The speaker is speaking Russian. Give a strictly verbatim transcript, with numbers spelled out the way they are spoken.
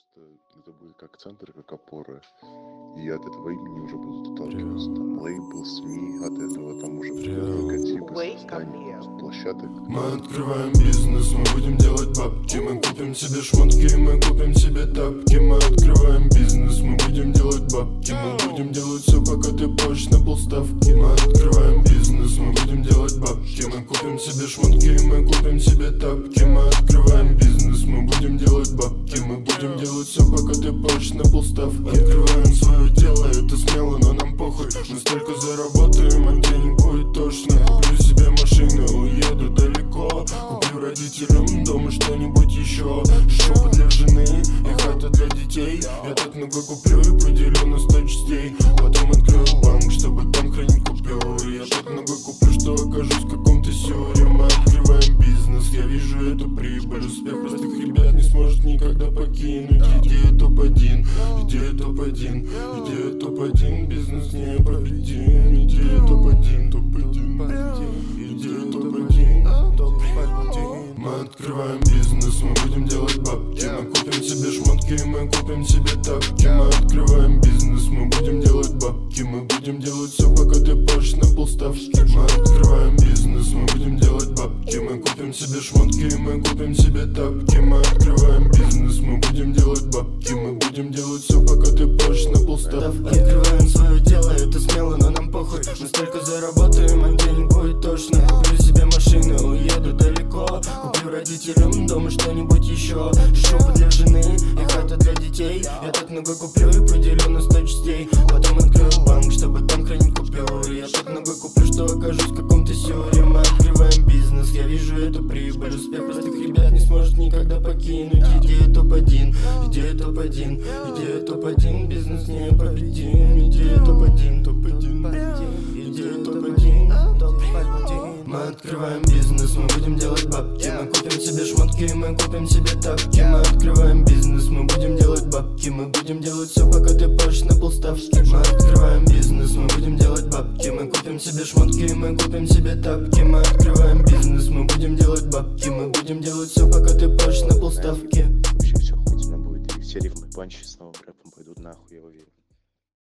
просто это будет как центр, как опора. И от этого имени уже будут отталкиваться там лейбл, СМИ, от этого там уже будут логотипы, создания площадок. Мы открываем бизнес, мы будем делать бабки. Мы купим себе шмотки, мы купим себе тапки. Мы открываем бизнес, мы будем делать бабки. Мы будем делать все, пока ты плачешь на полставки. Мы открываем бизнес, мы будем делать бабки. Мы купим себе шмотки, мы купим себе тапки. Мы открываем бизнес, мы будем делать бабки. Мы будем делать все, пока ты плачешь на полставки. Открываем свое дело, это смело, но нам похуй. Мы столько заработаем, а денег будет точно. Куплю себе машину, уеду далеко. Куплю родителям дома что-нибудь еще. Шубу для жены и хата для детей. Я так много куплю и поделю на сто частей. Потом открою банк, чтобы там хранить купюры. Я так много куплю, что окажусь в каком-то сюре. Мы открываем бизнес, я вижу эту прибыль. Успех простых ребят не сможет никогда покинуть. Идея топ-один, идея топ-один, идея топ-один, бизнес непобедим. Идея топ-один, топ-один, идея топ-один, топ-один. Мы открываем бизнес, мы будем делать бабки. Мы купим себе шмотки, мы купим себе тапки. Мы открываем бизнес, мы будем делать бабки. Мы будем делать все, пока ты плачешь на полставки. Мы открываем бизнес, мы будем делать бабки. Мы купим себе шмотки, мы купим себе тапки. Мы открываем бизнес, мы будем делать бабки. Мы будем делать все, пока ты плачешь на полставки. Открываем свое дело, это смело, но нам похуй. Мы столько заработаем, а денег будет точно. Куплю себе машину, уеду далеко. Куплю родителям дома что-нибудь еще. Шуба для жены и хата для детей. Я так много куплю и поделю на сто частей. Потом открою банк, чтобы там хранить купюры. Я так много куплю, что окажусь в каком-то сюре. Мы открываем бизнес, я вижу эту прибыль. Успех простых ребят не сможет никогда покинуть. Идея топ-один, идея топ-один, идея топ-один, бизнес непобедим. Идея топ-один, топ-один, идея топ-один, топ-один. Мы открываем бизнес, мы будем делать бабки. Мы купим себе шмотки, мы купим себе тапки. Мы открываем бизнес, мы будем делать бабки. Мы будем делать все, пока ты плачешь на полставки. Мы открываем бизнес, мы будем делать бабки. Мы купим себе шмотки, мы купим себе тапки. Мы открываем бизнес, мы будем делать бабки. Мы будем делать все, пока ты плачешь на полставки. Вообще все охуительно будет, и все рифмы панчи с новым рэпом пойдут нахуй, я уверен.